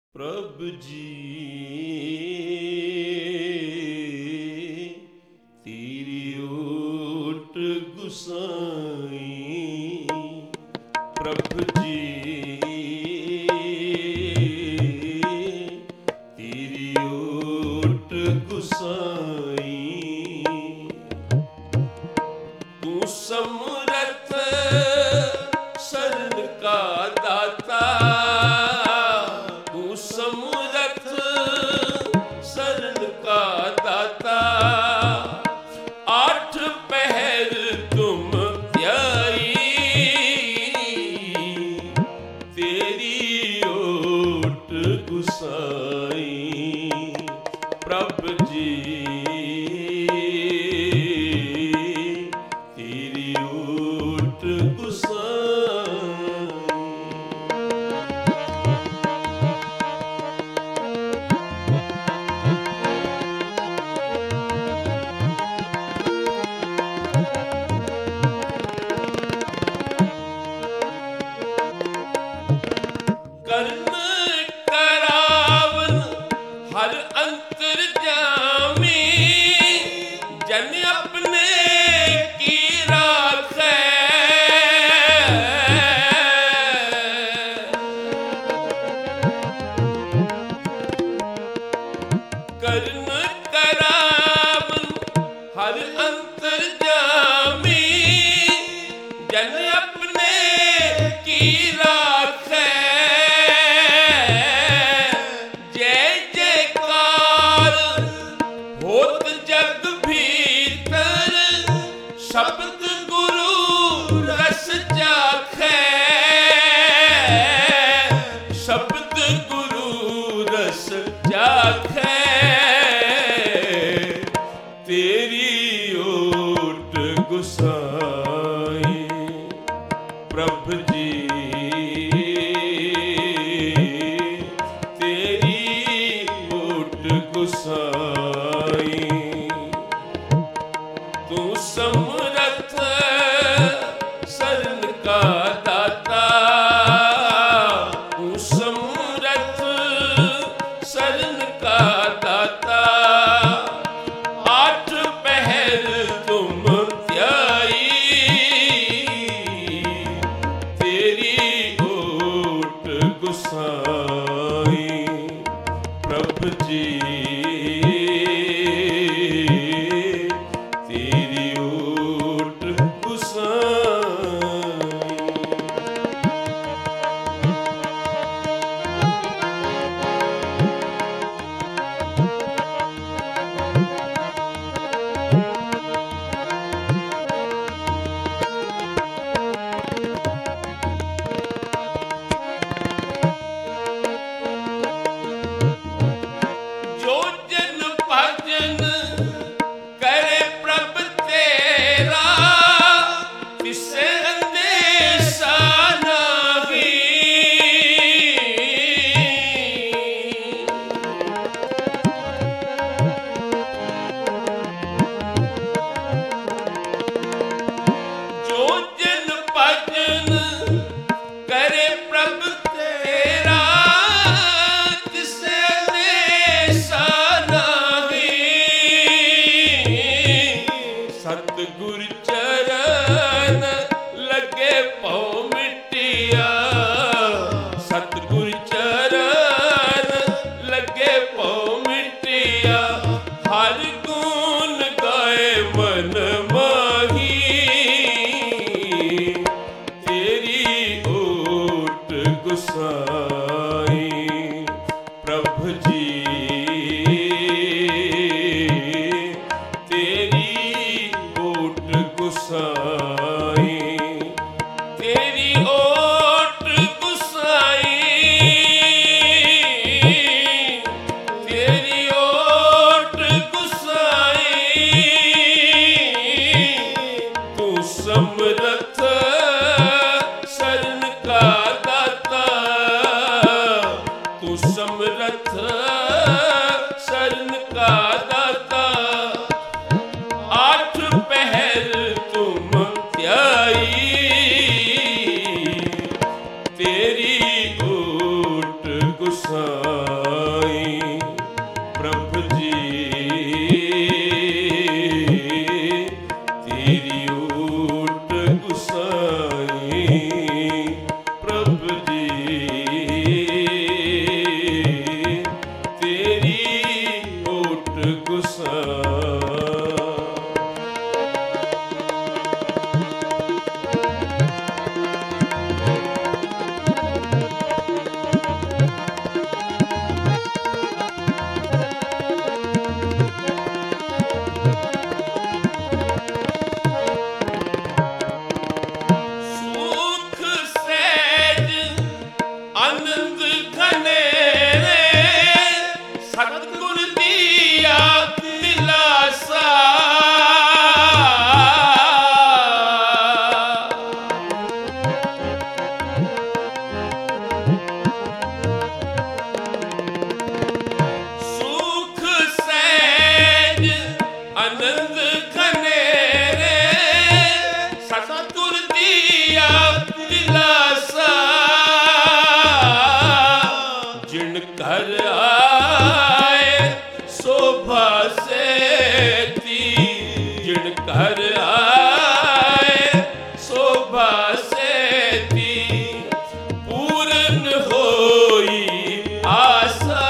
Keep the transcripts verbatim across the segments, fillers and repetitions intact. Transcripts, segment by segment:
प्रभ जी तेरी ओट गुसाई, प्रभ जी तेरी ओट गुसाई। तू समरथ शरण का दाता, तू समरथ शरण का दाता। आठ पहर तुम ध्याई, तेरी ओट गुसाई। प्रभ जी तेरी ओट गुसाई। करन करावन हर अंतरजामी, जन अपने की राखै। करन करावन हर अंतरजामी, जन अपने की राखै। जय जयकार होत जग भीतर, शब्द गुरु रस चाखै। शब्द गुरु रस चाखै, तेरी ओट गुसाई। प्रभ जी तेरी ओट गुसाई। तू समरथ शरण का दाता, तू समरथ शरण का दाता। आठ पहर तुम ध्याई, तेरी ओट गुसाई। प्रभ जी तेरी ओट गुसाई। जो जन भजन करे प्रभ तेरा, तिसे अंदेशा नाहीं। जो जन भजन करे प्रभ तेरा, तिसे अंदेशा नाहीं। सतगुर चरण लगे पौ मिटिया, सतगुर चरण लगे पौ मिटिया। हर गुण गाए मन माही, तेरी ओट गुसाई। प्रभ जी तेरी ओट गुसाई। तेरी ओट गुसाई, तेरी ओट गुसाई। तू समरथ शरण का दाता, तू समरथ शरण का दाता। आठ पहर तुम ध्याई, तेरी ओट गुसाई। ਗੁਸਾਈ ਪ੍ਰਭ ਜੀ ਤੇਰੀ ਓਟ ਗੁਸਾਈ ਪ੍ਰਭ ਜੀ ਤੇਰੀ ਓਟ ਗੁਸਾਈ। ਸੁਖ ਸਹਿਜ ਆਨੰਦ ਘਨੇਰੇ ਸਤਿਗੁਰ ਦੀਆ ਦਿਲਾਸਾ ਸੁਖ ਸਹਿਜ ਆਨੰਦ ਘਨੇਰੇ ਸਤਿਗੁਰ ਦੀਆ ਦਿਲਾਸਾ ਜਿਨ ਘਰ ਆਏ ਸੋਭਾ ਸੇਤੀ ਜਿਨ ਘਰ ਆਏ ਸੋਭਾ ਸੇਤੀ ਪੂਰਨ ਹੋਈ ਆਸਾ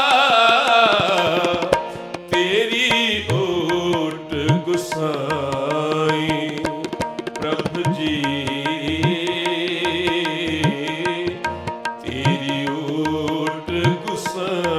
ਤੇਰੀ ਓਟ ਗੁਸਾਈ ਪ੍ਰਭ ਜੀ ਤੇਰੀ ਓਟ ਗੁਸਾਈ।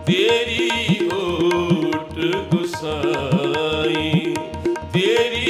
ਤੇਰੀ ਓਟ ਗੁਸਾਈ, ਤੇਰੀ